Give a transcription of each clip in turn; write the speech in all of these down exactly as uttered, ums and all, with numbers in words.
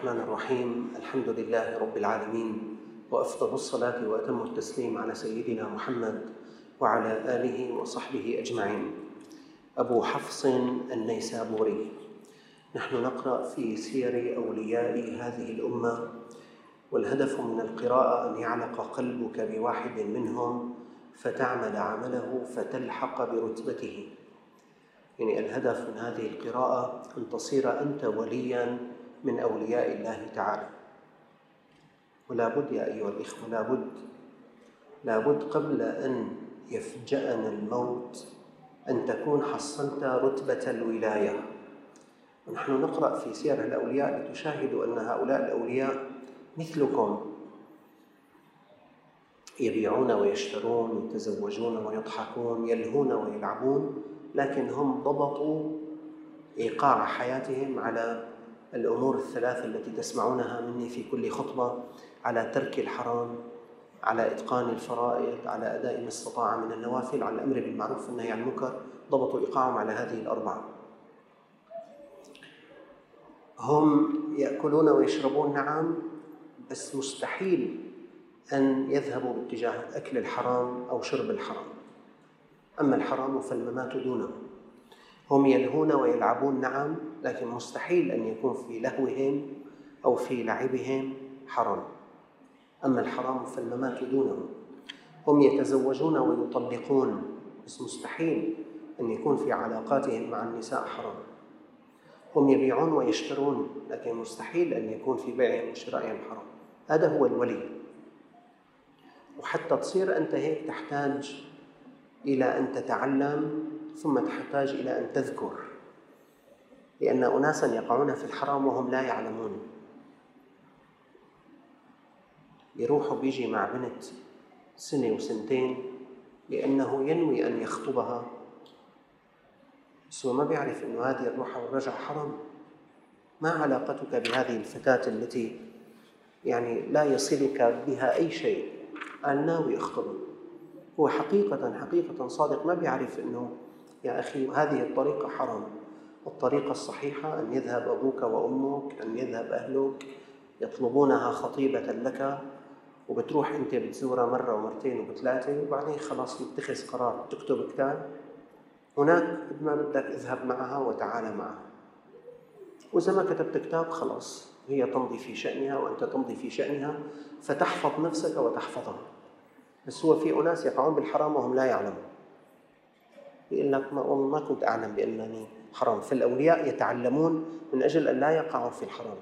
الرحمن الرحيم. الحمد لله رب العالمين، وأفضل الصلاة وأتم التسليم على سيدنا محمد وعلى آله وصحبه أجمعين. أبو حفص النيسابوري. نحن نقرأ في سير أولياء هذه الأمة، والهدف من القراءة أن يعلق قلبك بواحد منهم فتعمل عمله فتلحق برتبته. يعني الهدف من هذه القراءة أن تصير أنت ولياً من أولياء الله تعالى. ولا بد يا أيها الإخوة، لا بد لا بد قبل أن يفجأنا الموت أن تكون حصلت رتبة الولاية. ونحن نقرأ في سير الأولياء لتشاهدوا أن هؤلاء الأولياء مثلكم، يبيعون ويشترون، يتزوجون ويضحكون، يلهون ويلعبون، لكن هم ضبطوا إيقاع حياتهم على الأمور الثلاث التي تسمعونها مني في كل خطبة: على ترك الحرام، على إتقان الفرائض، على أداء ما استطاع من النوافل، على الأمر بالمعروف والنهي عن المنكر. ضبطوا إيقاعهم على هذه الأربعة. هم يأكلون ويشربون، نعم، بس مستحيل أن يذهبوا باتجاه أكل الحرام أو شرب الحرام. أما الحرام فالممات دونه. هم يلهون ويلعبون، نعم، لكن مستحيل أن يكون في لهوهم أو في لعبهم حرام. أما الحرام فالممات دونه. هم يتزوجون ويطلقون، بس مستحيل أن يكون في علاقاتهم مع النساء حرام. هم يبيعون ويشترون، لكن مستحيل أن يكون في بيعهم وشرائهم حرام. هذا هو الولي. وحتى تصير أنت هيك تحتاج إلى أن تتعلم، ثم تحتاج إلى أن تذكر، لأن أناساً يقعون في الحرام وهم لا يعلمون. يروح بيجي مع بنت سنة وسنتين لأنه ينوي أن يخطبها، بس هو ما بيعرف أنه هذه الروحة والرجع حرام. ما علاقتك بهذه الفتاة التي يعني لا يصلك بها أي شيء؟ قال ناوي أخطبها. هو حقيقة حقيقة صادق ما بيعرف أنه يا أخي هذه الطريقة حرام. الطريقة الصحيحة أن يذهب أبوك وأمك، أن يذهب أهلك، يطلبونها خطيبة لك، وبتروح أنت بتزورها مرة ومرتين وبثلاثة، وبعدين خلاص متخذ قرار تكتب كتاب. هناك ما بدك اذهب معها وتعال معها، وإذا ما كتبت كتاب خلاص هي تمضي في شأنها وأنت تمضي في شأنها، فتحفظ نفسك وتحفظها. بس هو في أناس يقعون بالحرام وهم لا يعلمون. يقول لك ما, ما كنت أعلم بأنني حرام. فالأولياء يتعلمون من أجل أن لا يقعوا في الحرام.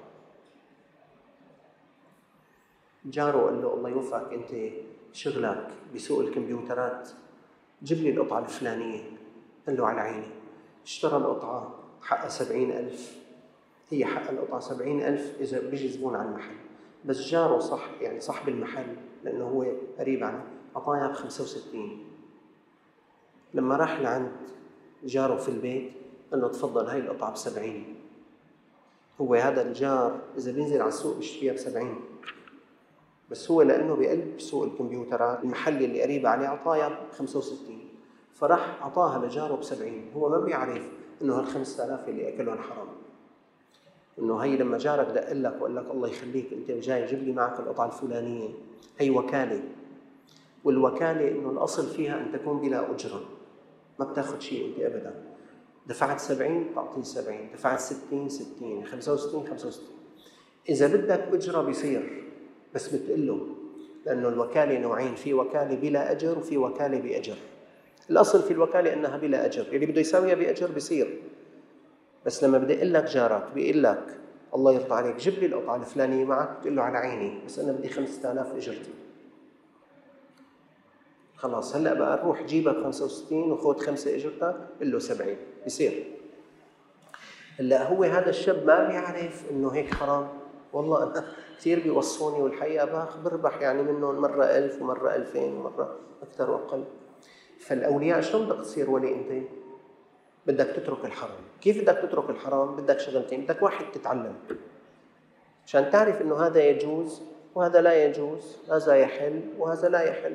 جاره قال له الله يوفقك، أنت شغلك بسوق الكمبيوترات، جيب لي القطعة الفلانية. قال له على عيني. اشترى القطعة حقها سبعين ألف. هي حق القطعة سبعين ألف إذا بيجي زبون على المحل، بس جاره صح يعني صاحب المحل لأنه هو قريب عنه أعطاها بخمسة وستين. لما راح لعند جاره في البيت قال له تفضل هاي القطعة بسبعين. هو هذا الجار إذا بينزل على السوق بيشتريها بسبعين، بس هو لأنه بقلب سوق الكمبيوترات المحل اللي قريب عليه أعطاها بخمسة وستين، فراح أعطاها لجاره بسبعين. هو ما بيعرف إنه هالخمسة آلاف اللي أكلهم حرام. إنه هي لما جارك دق لك وقال لك الله يخليك أنت جاي جيب لي معك القطعة الفلانية، هي وكالة. والوكالة إنه الأصل فيها أن تكون بلا أجرة، ما بتاخد شيء أنت أبداً. دفعت سبعين تعطيه سبعين، دفعت ستين ستين، خمسة وستين خمسة وستين. إذا بدك أجرة بيصير، بس بتقله، لأنه الوكالة نوعين: في وكالة بلا أجر وفي وكالة بأجر. الأصل في الوكالة أنها بلا أجر، اللي بده يساويها بأجر بيصير. بس لما بدي أقول لك جارك بيقول لك الله يرضى عليك جيب لي القطعة الفلانية معك، بتقول له على عيني بس أنا بدي خمسة آلاف أجرتي. خلاص هلأ بقى نروح جيبك خمسة وستين وخذ خمسة أجرتك، قل له سبعين، بيصير. هلأ هو هذا الشاب ما بيعرف إنه هيك حرام. والله أنا كثير بيوصوني والحقيقة باخ بربح يعني منهم مرة ألف ومرة ألفين ومرة أكثر وأقل. فالأولياء شلون بدك تصير ولي أنت؟ بدك تترك الحرام. كيف بدك تترك الحرام؟ بدك شغلتين. بدك واحد تتعلم عشان تعرف إنه هذا يجوز وهذا لا يجوز، هذا يحل وهذا لا يحل.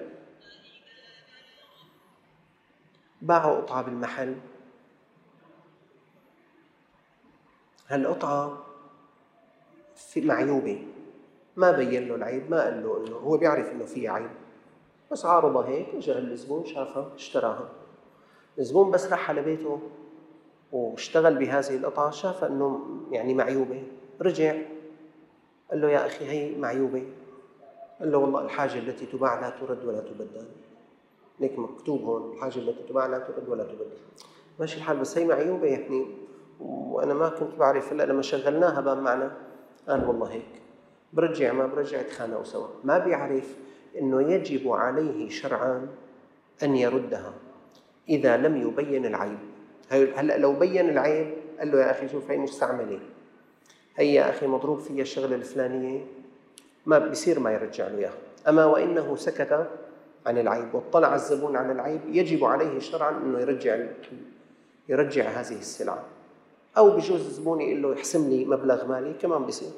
باعوا قطعة بالمحل، هالقطعة في معيوبة، ما بين له العيب، ما قال له إنه هو بيعرف إنه في عيب، بس عارضة هيك، جاء الزبون شافها اشتراها. الزبون بس راح على بيته واشتغل بهذه القطعة شاف إنه يعني معيوبة، رجع قال له يا أخي هي معيوبة. قال له والله الحاجة التي تباع لا ترد ولا تبدل، هيك مكتوب هون الحاجة التي تباع لا ترد ولا تبدل. ماشي الحال بس هي معيوبة يعني، وأنا ما كنت بعرف، هلا لما شغلناها بان معنا. قال والله هيك. برجع ما برجع تخانقوا سوا. ما بيعرف إنه يجب عليه شرعاً أن يردها إذا لم يبين العيب. هلا لو بين العيب قال له يا أخي شوف هي مستعملة، هي يا أخي مضروب فيها الشغلة الفلانية، ما بيصير ما يرجع له إياها. أما وإنه سكت عن العيب واطلع الزبون على العيب، يجب عليه شرعاً أنه يرجع يرجع هذه السلعة، أو بجوز الزبون يقول له يحسم لي مبلغ مالي كمان بيصير.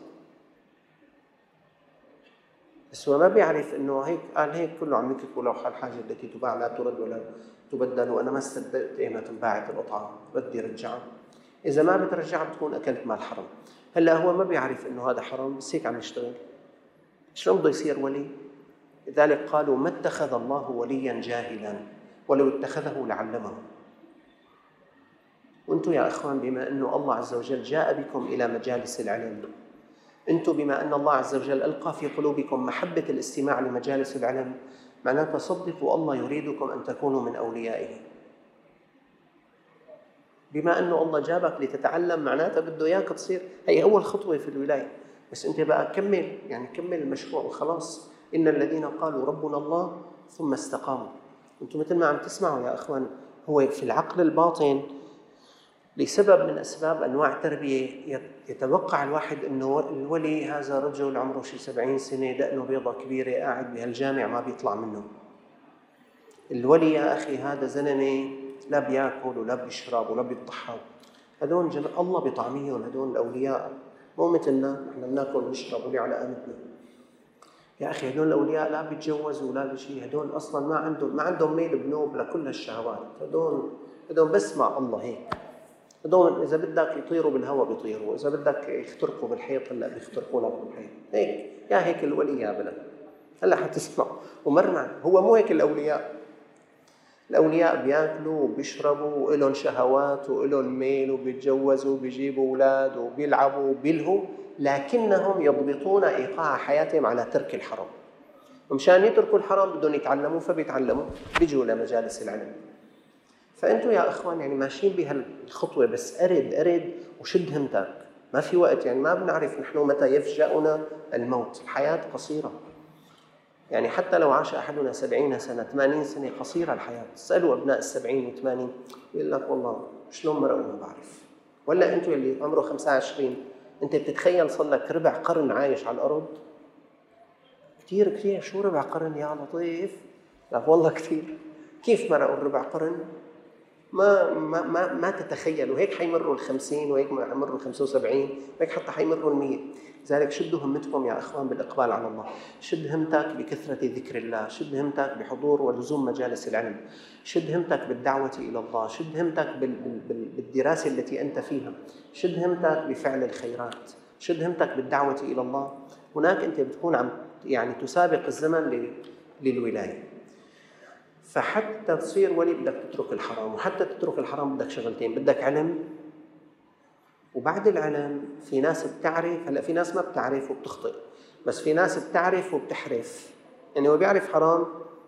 بس هو ما بيعرف إنه هيك قال هيك كله عم يكتبوا لوحة الحاجة التي تباع لا ترد ولا تبدل، وأنا ما استبدلت إيمت انباعت القطعة بدي رجعها. إذا ما بترجعها بتكون أكلت مال حرام. هلا هو ما بيعرف إنه هذا حرام بس هيك عم يشتغل، شلون بده يصير ولي؟ لذلك قالوا ما اتخذ الله وليا جاهلا ولو اتخذه لعلمه. وانتم يا أخوان بما أنه الله عز وجل جاء بكم إلى مجالس العلم، انتم بما أن الله عز وجل ألقى في قلوبكم محبة الاستماع لمجالس العلم، معناته صدقوا الله يريدكم أن تكونوا من أوليائه. بما أنه الله جابك لتتعلم معناته بده إياك تصير، هي أول خطوة في الولاية. بس أنت بقى كمل، يعني كمل المشروع وخلاص. إن الذين قالوا ربنا الله ثم استقاموا. أنتم مثل ما عم تسمعوا يا أخوان، هو في العقل الباطن لسبب من أسباب أنواع التربية يتوقع الواحد أنه الولي هذا رجل عمره شي سبعين سنة، دقنه بيضة كبيرة، قاعد بهالجامع ما بيطلع منه. الولي يا أخي هذا زلمة لا بياكل ولا بيشرب ولا بيضحك. هدول جم... الله بطعميهم، هدول الأولياء مو مثلنا نحن بناكل ونشرب ولي على قامتنا. يا أخي هدول الأولياء لا بيتجوزوا ولا بشيء، هدول أصلاً ما عندهم ما عندهم ميل بنوب لكل الشهوات. هدول هدول بس مع الله هيك. هدول إذا بدك يطيروا بالهواء بيطيروا، إذا بدك يخترقوا بالحيط هلا بيخترقوا لك بالحيط. هيك يا هيك الولي يا بلد. هلا حتسمع ومرمع. هو مو هيك الأولياء. الأولياء بياكلوا وبيشربوا وإلهم شهوات وإلهم ميل وبيتجوزوا وبيجيبوا أولاد وبيلعبوا وبيلهوا، لكنهم يضبطون إيقاع حياتهم على ترك الحرام. ومشان يتركوا الحرام بدهم يتعلموا، فبيتعلموا بيجوا لمجالس العلم. فأنتوا يا أخوان يعني ماشيين بهالخطوة، بس أرد أرد وشد همتك. ما في وقت، يعني ما بنعرف نحن متى يفجأنا الموت. الحياة قصيرة، يعني حتى لو عاش أحدنا سبعين سنة ثمانين سنة قصيرة الحياة. تسألوا أبناء السبعين والثمانين يقول لك والله شلون مرقوا ما بعرف. ولا أنتوا اللي عمره خمسة وعشرين أنت بتتخيل صار لك ربع قرن عايش على الأرض؟ كتير كتير. شو ربع قرن يا لطيف؟ لا والله كتير. كيف مرقوا الربع قرن؟ ما ما ما ما تتخيلوا. هيك حيمروا الخمسين وهيك حيمروا الخمسة وسبعين وهيك حتى حيمروا المية. لذلك شدوا همتكم يا أخوان بالإقبال على الله. شد همتك بكثرة ذكر الله، شد همتك بحضور ولزوم مجالس العلم، شد همتك بالدعوة إلى الله، شد همتك بالدراسة التي أنت فيها، شد همتك بفعل الخيرات، شد همتك بالدعوة إلى الله. هناك أنت بتكون عم يعني تسابق الزمن للولاية. فحتى تصير ولي بدك تترك الحرام، وحتى تترك الحرام بدك شغلتين، بدك علم، وبعد العلم في ناس بتعرف. هلا في ناس ما بتعرف وبتخطئ، بس في ناس بتعرف وبتحرف. يعني هو بيعرف حرام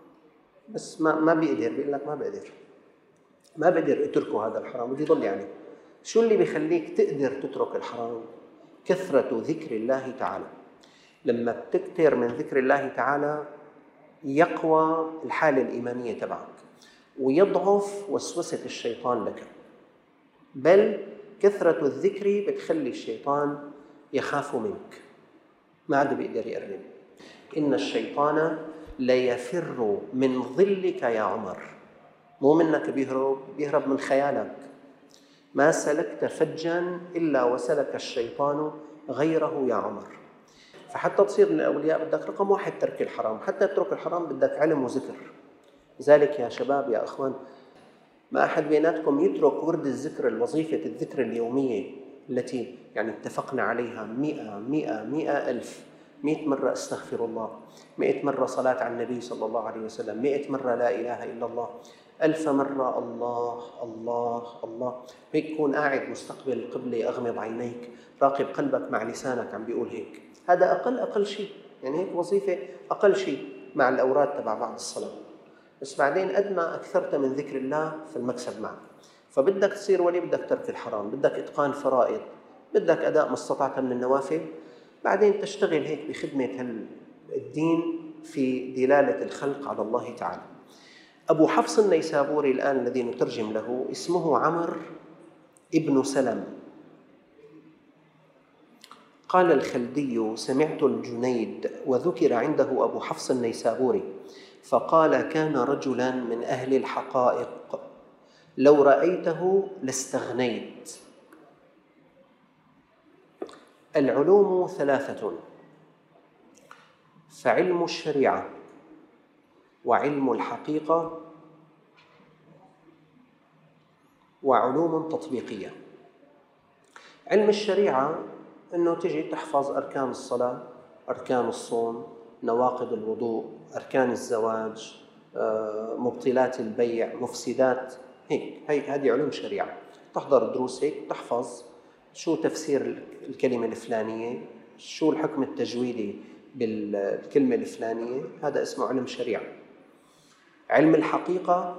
بس ما ما بيقدر، بيقول لك ما بقدر ما بقدر اتركه هذا الحرام، بدي ضل يعني. شو اللي بيخليك تقدر تترك الحرام؟ كثرة ذكر الله تعالى. لما بتكثر من ذكر الله تعالى يقوى الحالة الإيمانية تبعك، ويضعف وسوسة الشيطان لك. بل كثرة الذكر بتخلي الشيطان يخاف منك، ما عاد بيقدر يقرب. إن الشيطان ليفر من ظلك يا عمر. مو منك بيهرب، بيهرب من خيالك. ما سلكت فجا إلا وسلك الشيطان غيره يا عمر. فحتى تصير من الأولياء بدك رقم واحد ترك الحرام. حتى تترك الحرام بدك علم وذكر. لذلك يا شباب يا أخوان، ما أحد بيناتكم يترك ورد الذكر، الوظيفة الذكر اليومية التي يعني اتفقنا عليها مئة مئة مئة ألف، مئة مرة أستغفر الله، مئة مرة صلاة على النبي صلى الله عليه وسلم، مئة مرة لا إله إلا الله، ألف مرة الله الله الله. هيك كون قاعد مستقبل القبلة، أغمض عينيك، راقب قلبك مع لسانك عم بيقول هيك. هذا أقل أقل شيء، يعني هيك وظيفة أقل شيء مع الأوراد تبع بعد الصلاة. بس بعدين قد ما أكثرت من ذكر الله فالمكسب معك. فبدك تصير ولي، بدك ترك الحرام، بدك إتقان فرائض، بدك أداء ما استطعت من النوافل، بعدين تشتغل هيك بخدمة الدين في دلالة الخلق على الله تعالى. أبو حفص النيسابوري الآن الذي نترجم له اسمه عمرو ابن سلم. قال الخلدي: سمعت الجنيد وذكر عنده أبو حفص النيسابوري فقال: كان رجلا من أهل الحقائق لو رأيته لاستغنيت. العلوم ثلاثة: فعلم الشريعة، وعلم الحقيقة، وعلوم تطبيقية. علم الشريعة أنه تجي تحفظ أركان الصلاة، أركان الصوم، نواقض الوضوء، أركان الزواج، مبطلات البيع، مفسدات، هيك هي هذه علوم شريعة. تحضر دروس هيك، تحفظ شو تفسير الكلمة الفلانية، شو الحكم التجويدي بالكلمة الفلانية، هذا اسمه علم شريعة. علم الحقيقة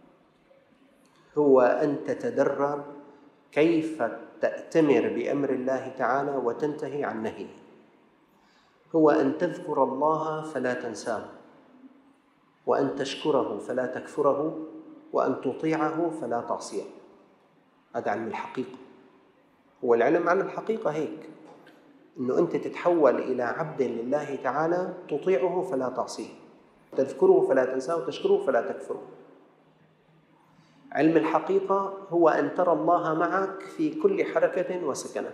هو أن تتدرب كيف تأتمر بأمر الله تعالى وتنتهي عن نهيه. هو أن تذكر الله فلا تنساه، وأن تشكره فلا تكفره، وأن تطيعه فلا تعصيه. هذا علم الحقيقة. هو العلم عن الحقيقة هيك، أنه أنت تتحول إلى عبد لله تعالى تطيعه فلا تعصيه، تذكره فلا تنساه، وتشكره فلا تكفره. علم الحقيقة هو أن ترى الله معك في كل حركة وسكنة.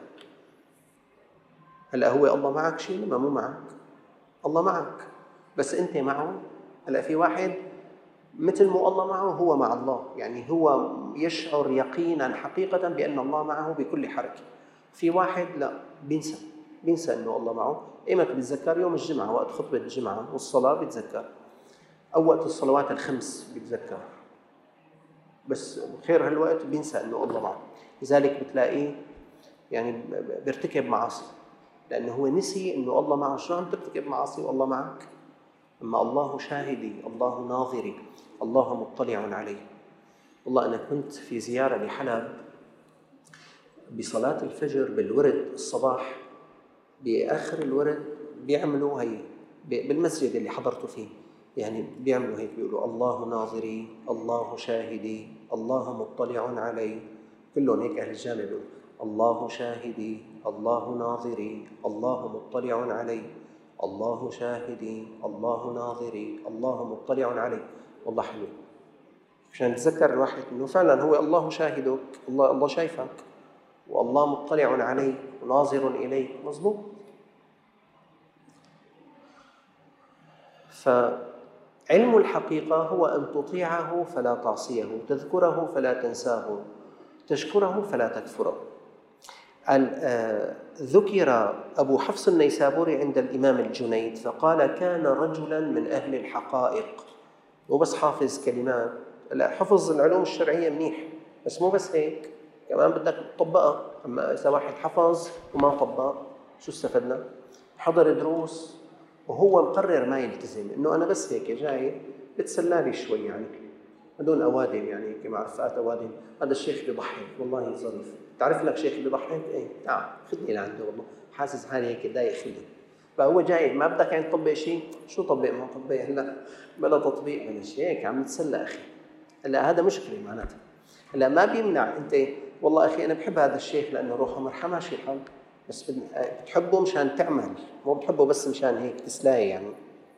هلأ هو الله معك شيء لما مو معك؟ الله معك بس أنت معه. هلأ في واحد مثل مو الله معه هو مع الله، يعني هو يشعر يقينا حقيقة بأن الله معه بكل حركة. في واحد لا، بينسى بينسى أنه الله معه. إيمت بيتذكر؟ يوم الجمعة وقت خطبة الجمعة والصلاة بيتذكر، أو وقت الصلوات الخمس بيتذكر، بس خير هالوقت بينسى أنه الله معه. لذلك بتلاقيه يعني بيرتكب معاصي لأنه هو نسي أنه الله معه. شو عم ترتكب معاصي والله معك؟ أما الله شاهدي، الله ناظري، الله مطلع علي. والله أنا كنت في زيارة لحلب بصلاة الفجر بالورد الصباح، بآخر الورد بيعملوا هي بالمسجد اللي حضرته فيه، يعني بيعملوا هيك، بيقولوا الله ناظري، الله شاهدي، الله مطلع علي. كلهم هيك أهل الجامع بيقولوا الله شاهدي، الله ناظري، الله مطلع علي، الله شاهدي، الله ناظري، الله مطلع علي. والله حلو عشان تذكر الواحد انه فعلا هو الله شاهدك، الله الله شايفك، والله مطلع عليك وناظر اليك. مظبوط. فعلم الحقيقة هو أن تطيعه فلا تعصيه، تذكره فلا تنساه، تشكره فلا تكفره. ذكر أبو حفص النيسابوري عند الإمام الجنيد فقال: كان رجلا من أهل الحقائق. مو بس حافظ كلمات، لا، حفظ العلوم الشرعية منيح، بس مو بس هيك، كمان بدك تطبقها. أما إذا واحد حفظ وما طبق شو استفدنا؟ حضر دروس وهو مقرر ما يلتزم، إنه أنا بس هيك جاي بتسلالي شوي، يعني هدول أوادم، يعني كما رفقات أوادم. هذا الشيخ بيضحك والله ظريف. تعرف لك شيخ بيضحك؟ إيه، تعال خذني لعنده، والله حاسس حالي هيك دايق خلي. فهو جاي ما بدك يعني تطبق شيء. شو طبق ما طبق؟ هلا بلا تطبيق بلا شيء، هيك عم نتسلى أخي. هلا هذا مشكلة معناتها. هلا ما بيمنع أنت والله أخي أنا بحب هذا الشيخ لأنه روحه مرحمة، ماشي الحال، بس بتحبه مشان تعمل، مو بتحبه بس مشان هيك تسلاي يعني.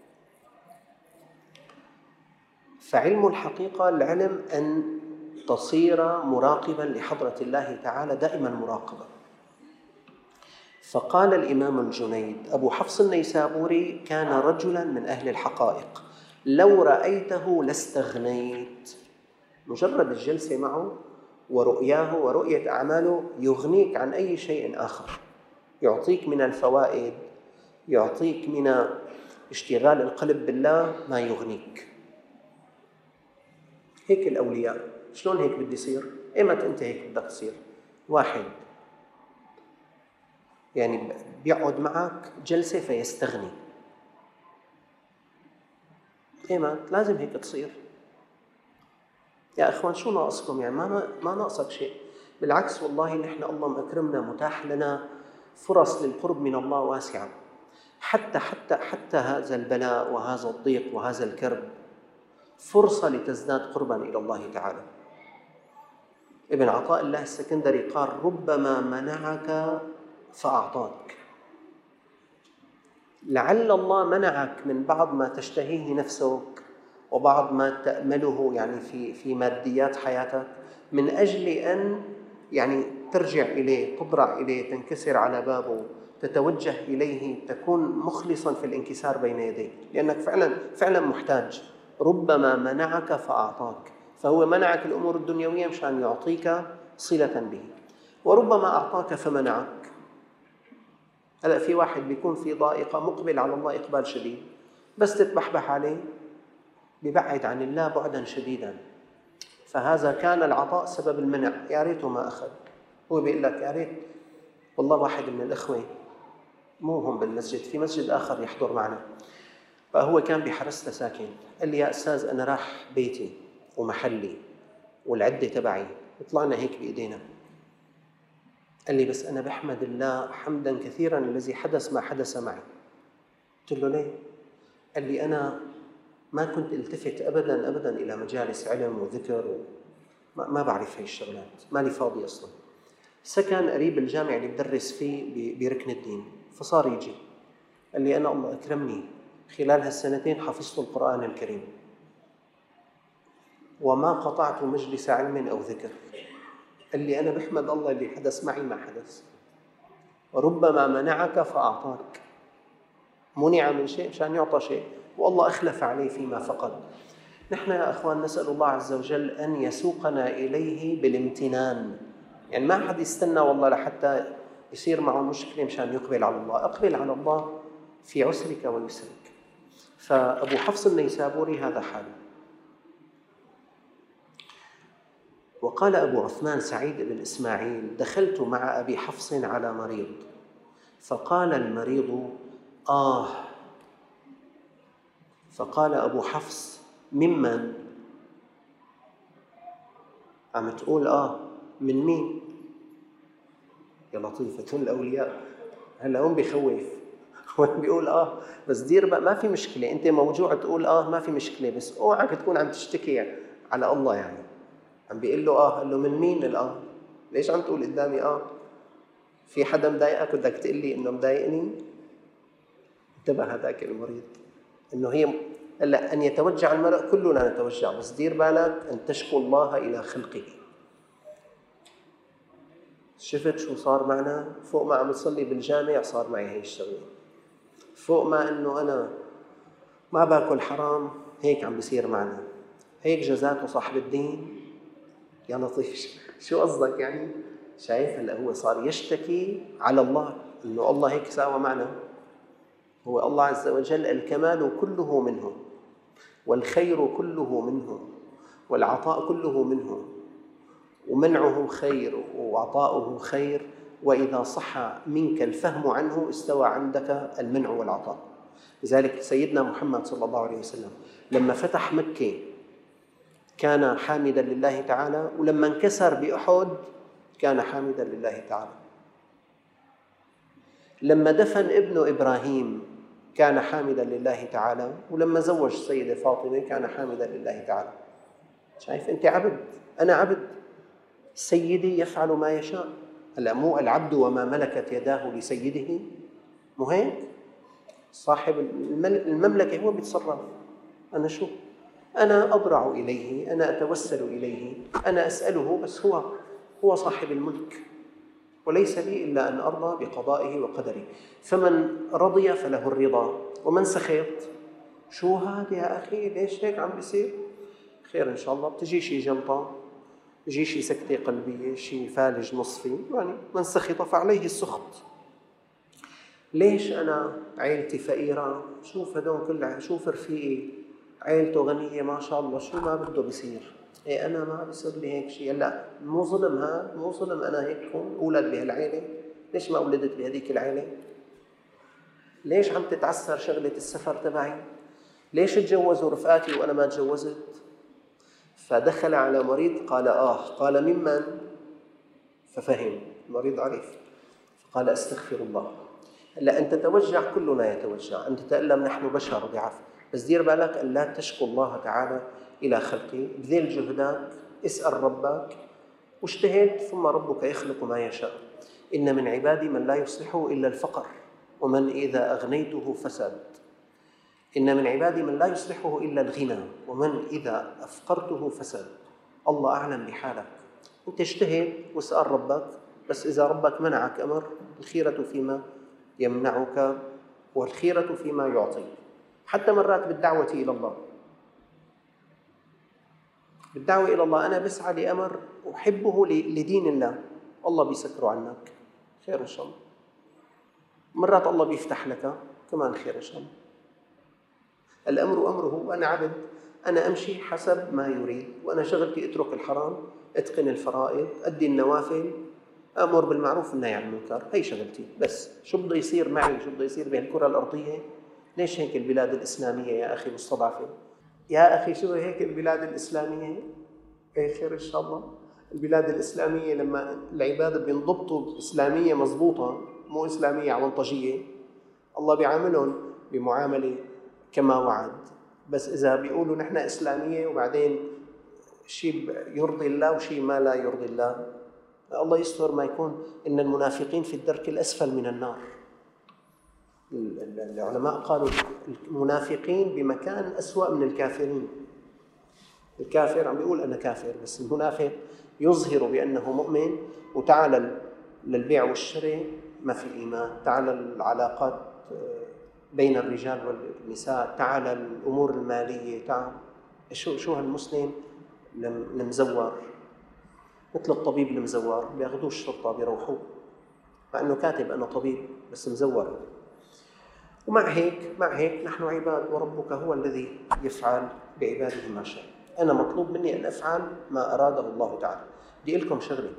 فعلم الحقيقة العلم أن تصير مراقبا لحضرة الله تعالى، دائما مراقبا. فقال الإمام الجنيد: أبو حفص النيسابوري كان رجلا من أهل الحقائق لو رأيته لاستغنيت. مجرد الجلسة معه ورؤياه ورؤية أعماله يغنيك عن أي شيء آخر، يعطيك من الفوائد، يعطيك من اشتغال القلب بالله ما يغنيك. هيك الأولياء. شلون هيك بدي يصير؟ إيمت أنت هيك بدك تصير؟ واحد يعني بيقعد معك جلسة فيستغني، إيمت لازم هيك تصير. يا إخوان شو ناقصكم؟ يعني ما ما ناقصك شيء، بالعكس والله نحن الله مكرمنا، متاح لنا فرص للقرب من الله واسعة. حتى حتى حتى هذا البلاء وهذا الضيق وهذا الكرب فرصة لتزداد قربا إلى الله تعالى. ابن عطاء الله السكندري قال: ربما منعك فأعطاك. لعل الله منعك من بعض ما تشتهيه نفسك وبعض ما تأمله يعني في في ماديات حياتك، من أجل أن يعني ترجع إليه، تضرع إليه، تنكسر على بابه، تتوجه إليه، تكون مخلصا في الانكسار بين يديه، لأنك فعلا فعلا محتاج. ربما منعك فأعطاك، فهو منعك الأمور الدنيوية مشان يعطيك صلة به. وربما أعطاك فمنعك. هلأ في واحد بيكون في ضائقة مقبل على الله إقبال شديد، بس تتبحبح عليه ببعد عن الله بعدا شديدا، فهذا كان العطاء سبب المنع، يا ريته ما أخذ. هو بيقول لك يا ريت والله واحد من الإخوة مو هم بالمسجد، في مسجد آخر يحضر معنا، فهو كان بحرسته ساكن، قال لي يا أستاذ أنا راح بيتي ومحلي والعدة تبعي وطلعنا هيك بإيدينا. قال لي بس أنا بحمد الله حمدا كثيرا الذي حدث ما حدث معي. قلت له ليه؟ قال لي أنا ما كنت التفت أبدا أبدا إلى مجالس علم وذكر، وما ما بعرف هاي الشغلات، مالي فاضي أصلا. سكن قريب الجامع اللي بدرس فيه بركن الدين، فصار يجي. قال لي أنا الله أكرمني خلال هالسنتين حفظت القرآن الكريم وما قطعت مجلس علم أو ذكر. قال لي أنا بحمد الله اللي حدث معي ما حدث. وربما منعك فأعطاك، منع من شيء مشان يعطى شيء، والله أخلف عليه فيما فقد. نحن يا أخوان نسأل الله عز وجل أن يسوقنا إليه بالامتنان، يعني ما حد يستنى والله لحتى يصير معه مشكلة مشان يقبل على الله. أقبل على الله في عسرك ويسرك. فأبو حفص النيسابوري هذا حاله. وقال أبو عثمان سعيد بن إسماعيل: دخلت مع أبي حفص على مريض، فقال المريض: آه. فقال أبو حفص: ممن؟ عم تقول آه، من مين؟ يا لطيفة الأولياء، هلا هون بيخوف، هون بيقول آه بس دير بقى ما في مشكلة، أنت موجوع تقول آه ما في مشكلة، بس اوعك تكون عم تشتكي على الله. يعني عم بيقول له آه، قال له من مين الآه؟ ليش عم تقول قدامي آه؟ في حدا مضايقك بدك تقول لي إنه مضايقني؟ انتبه هذاك المريض إنه هي هلا أن يتوجع المرء كلنا نتوجع، بس دير بالك أن تشكو الله إلى خلقه. شفت شو صار معنا؟ فوق ما عم نصلي بالجامع صار معي هي الشغلة، فوق ما إنه أنا ما باكل حرام هيك عم بيصير معنا. هيك جزاته صاحب الدين. يا لطيف شو قصدك يعني؟ شايف هلا هو صار يشتكي على الله إنه الله هيك ساوى معنا. هو الله عز وجل الكمال كله منه، والخير كله منه، والعطاء كله منه، ومنعه خير وعطاؤه خير، وإذا صح منك الفهم عنه استوى عندك المنع والعطاء. لذلك سيدنا محمد صلى الله عليه وسلم لما فتح مكة كان حامدا لله تعالى، ولما انكسر بأحد كان حامدا لله تعالى. لما دفن ابنه إبراهيم كان حامدا لله تعالى، ولما زوج السيدة فاطمة كان حامدا لله تعالى. شايف أنت عبد، أنا عبد، سيدي يفعل ما يشاء. هلا مو العبد وما ملكت يداه لسيده؟ مو هيك؟ صاحب المملكة هو بيتصرف. أنا شو؟ أنا أضرع إليه، أنا أتوسل إليه، أنا أسأله، بس هو هو صاحب الملك، وليس لي إلا أن أرضى بقضائه وقدره. فمن رضي فله الرضا، ومن سخط شو هذا يا أخي؟ ليش هيك عم بيصير؟ خير إن شاء الله، بتجي شي جلطة يجي شي سكتة قلبية، شي فالج نصفي، يعني من سخط فعليه السخط. ليش أنا عائلتي فقيرة؟ شوف هدول كلها، شوف رفيقي عائلته غنية ما شاء الله، شو ما بده بيصير، إيه أنا ما بيصير لي هيك شيء. لا، مو ظلم هذا، مو ظلم أنا هيك كون أولد بهالعائلة؟ ليش ما ولدت بهذيك العائلة؟ ليش عم تتعسر شغلة السفر تبعي؟ ليش تجوزوا رفقاتي وأنا ما تجوزت؟ فدخل على مريض قال آه، قال ممن؟ ففهم المريض عرف، فقال أستغفر الله. هلا أنت تتوجع، كلنا يتوجع، أنت تتألم، نحن بشر ضعاف، بس دير بالك أن لا تشكو الله تعالى إلى خلقه. بذل جهدك، اسأل ربك واجتهد، ثم ربك يخلق ما يشاء. إن من عبادي من لا يصلحه إلا الفقر، ومن إذا أغنيته فسد. إن من عبادي من لا يصلحه إلا الغنى، ومن إذا أفقرته فسد. الله أعلم بحالك، أنت اجتهد واسأل ربك، بس إذا ربك منعك أمر، الخيرة فيما يمنعك والخيرة فيما يعطي. حتى مرات بالدعوة إلى الله، بالدعوة إلى الله أنا بسعى لأمر أحبه لدين الله، الله بيسكره عنك، خير إن شاء الله. مرات الله بيفتح لك، كمان خير إن شاء الله. الأمر أمره وأنا عبد، أنا أمشي حسب ما يريد، وأنا شغلتي أترك الحرام، أتقن الفرائض، أدي النوافل، أمر بالمعروف والنهي عن المنكر، هي شغلتي. بس شو بده يصير معي، شو بده يصير بهالكرة الأرضية؟ ليش هيك البلاد الإسلامية يا أخي مستضعفة؟ يا أخي شو هيك البلاد الإسلامية؟ أي خير إن شاء الله. البلاد الإسلامية لما العباد بينضبطوا إسلامية مضبوطة، مو إسلامية عنطجية، الله بيعاملهم بمعاملة كما وعد. بس إذا بيقولوا نحن إسلامية وبعدين شيء يرضي الله وشيء ما لا يرضي الله، الله يستر ما يكون. إن المنافقين في الدرك الأسفل من النار. العلماء قالوا المنافقين بمكان أسوأ من الكافرين. الكافر عم بيقول أنا كافر، بس المنافق يظهر بأنه مؤمن، وتعالى للبيع والشراء ما في إيمان، تعالى العلاقات بين الرجال والنساء، تعالى الأمور المالية، تعالى شو شو هالمسلم المزور، مثل الطبيب المزور، بياخذوه الشرطة بيروحوه مع أنه كاتب أنا طبيب بس مزور. ومع هيك مع هيك نحن عباد، وربك هو الذي يفعل بعباده ما شاء. أنا مطلوب مني أن أفعل ما أراده الله تعالى. بدي أقول لكم شغلة،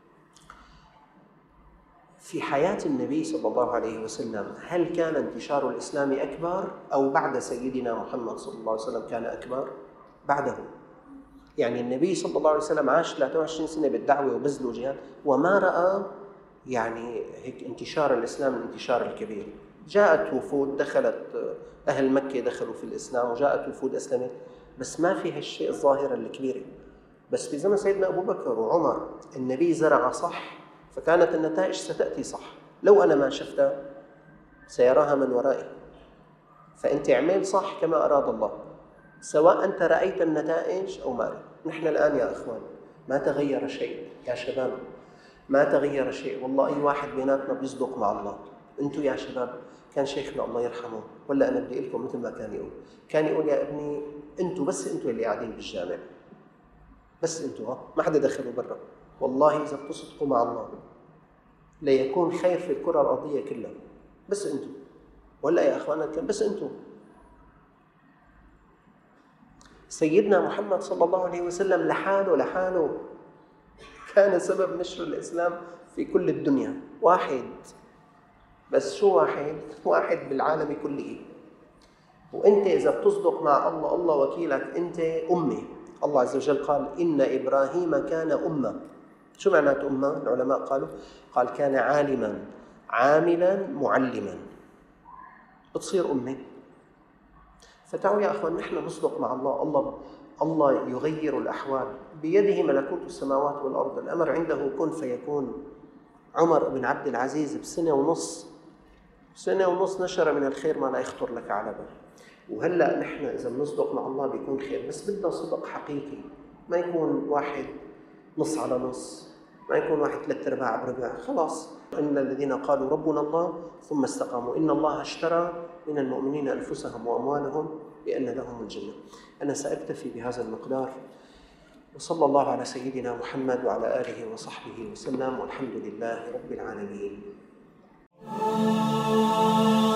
في حياة النبي صلى الله عليه وسلم هل كان انتشار الإسلام أكبر أو بعد سيدنا محمد صلى الله عليه وسلم كان أكبر؟ بعده. يعني النبي صلى الله عليه وسلم عاش ثلاثة وعشرين سنة بالدعوة وبذل وجهاد، وما رأى يعني هيك انتشار الإسلام الانتشار الكبير. جاءت وفود دخلت، أهل مكة دخلوا في الإسلام، وجاءت وفود أسلمت، بس ما في هالشيء الظاهرة الكبيرة. بس في زمن سيدنا أبو بكر وعمر النبي زرع صح، فكانت النتائج ستأتي صح. لو أنا ما شفتها سيراها من ورائي. فأنت اعمل صح كما أراد الله، سواء أنت رأيت النتائج أو ما رأيت. نحن الآن يا أخوان ما تغير شيء يا شباب، ما تغير شيء والله. أي واحد بيناتنا بيصدق مع الله. أنتوا يا شباب، كان شيخنا الله يرحمه، ولا أنا بدي لكم مثل ما كان يقول، كان يقول يا ابني أنتوا بس أنتوا اللي قاعدين بالجامع، بس أنتوا ما حدا دخلوا برا. والله إذا بتصدقوا مع الله ليكون خير في الكرة الأرضية كلها، بس أنتوا. ولا يا أخوانا بس أنتوا. سيدنا محمد صلى الله عليه وسلم لحاله لحاله كان سبب نشر الإسلام في كل الدنيا. واحد بس، شو واحد؟ واحد بالعالم كله. وأنت إذا بتصدق مع الله، الله وكيلك، أنت أمة. الله عز وجل قال إن إبراهيم كان أمة. شو معنات أمة؟ العلماء قالوا قال كان عالما عاملا معلما، بتصير أمة. فتعالوا يا أخوان نحن نصدق مع الله. الله الله يغير الأحوال، بيده ملكوت السماوات والأرض، الأمر عنده كن فيكون. عمر بن عبد العزيز بسنة ونص سنة ونص نشر من الخير ما لا يخطر لك على بال. وهلأ نحن إذا بنصدق مع الله بيكون خير، بس بدنا صدق حقيقي، ما يكون واحد نص على نص، ما يكون واحد ثلاث أرباع بربع. خلاص، إن الذين قالوا ربنا الله ثم استقاموا إن الله اشترى من المؤمنين أنفسهم وأموالهم بأن لهم الجنة. أنا سأكتفي بهذا المقدار، وصلى الله على سيدنا محمد وعلى آله وصحبه وسلم، والحمد لله رب العالمين.